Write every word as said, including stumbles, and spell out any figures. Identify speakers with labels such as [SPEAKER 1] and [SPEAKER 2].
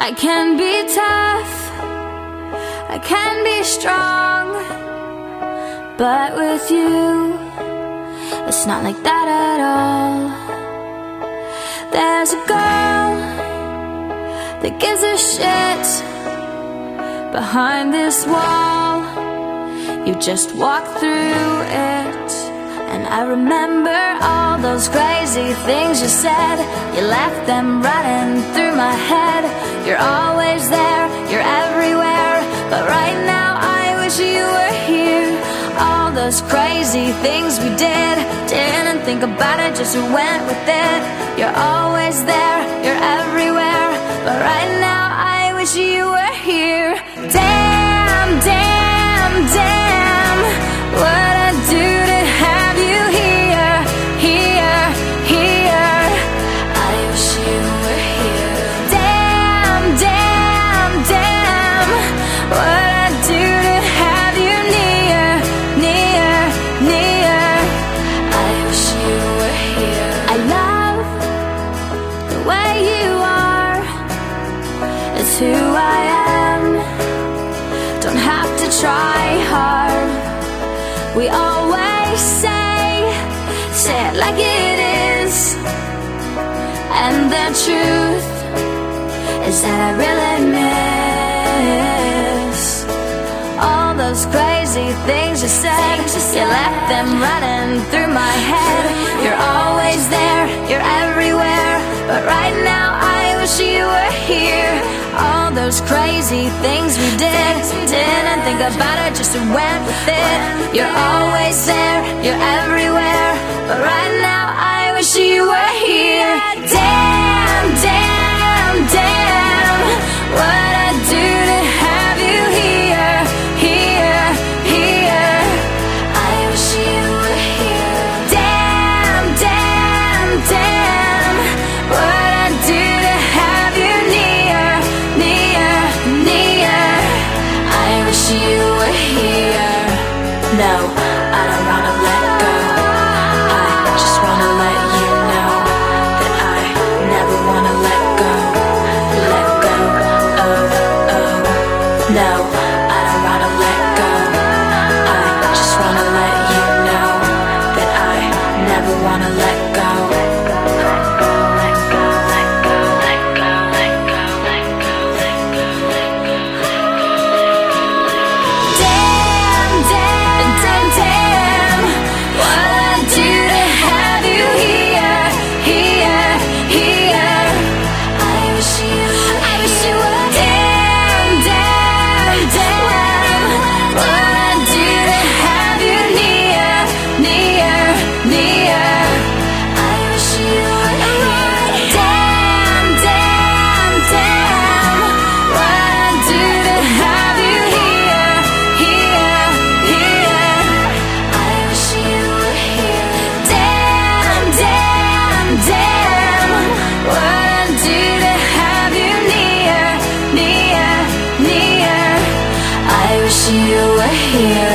[SPEAKER 1] I can be tough, I can be strong, but with you, it's not like that at all. There's a girl that gives a shit behind this wall. You just walk through it, and I remember all those crazy things you said. You left them running through my head. You're always there, you're everywhere, but right now I wish you were here. All those crazy things we did, didn't think about it, just went with it. You're always there, you're everywhere, but right now I wish you were here. Damn, damn, damn, what I do to have you here, here, here. I wish you were here. Damn, damn, damn, what I do to have you near, near, near. I wish you were here. I love the way you are. It's who I am. Don't have to try hard. We always say, say it like it is. And the truth is that I really miss all those crazy things you said. You left them running through my head. You're always there, you're everywhere, but right now I wish you were here. All those crazy things we did, didn't think about it, just went with it. You're always there, you're everywhere, but right now I wish you were here. Damn, damn, damn, what I do to have you here, here, here. I wish you were here. Damn, damn, damn, what I do to have you near, near, near. I wish you were here. No, I don't wanna let go. I just wanna let you know that I never wanna let go. Let go, oh, oh. No, I don't wanna let go. I just wanna let you know that I never wanna let go. Let go, let go, let go, let go, let go, let go, let go, let go. Damn, damn, damn, damn, what I do to have you here, here, here. I wish you, I wish you were. Damn, damn, damn, what I do to have you near, near, near. I wish you were here. Damn, damn, damn, what I do to have you here, here, here. I wish you were here. Damn, damn, damn, what I do to have you near, near, near. I wish you were here.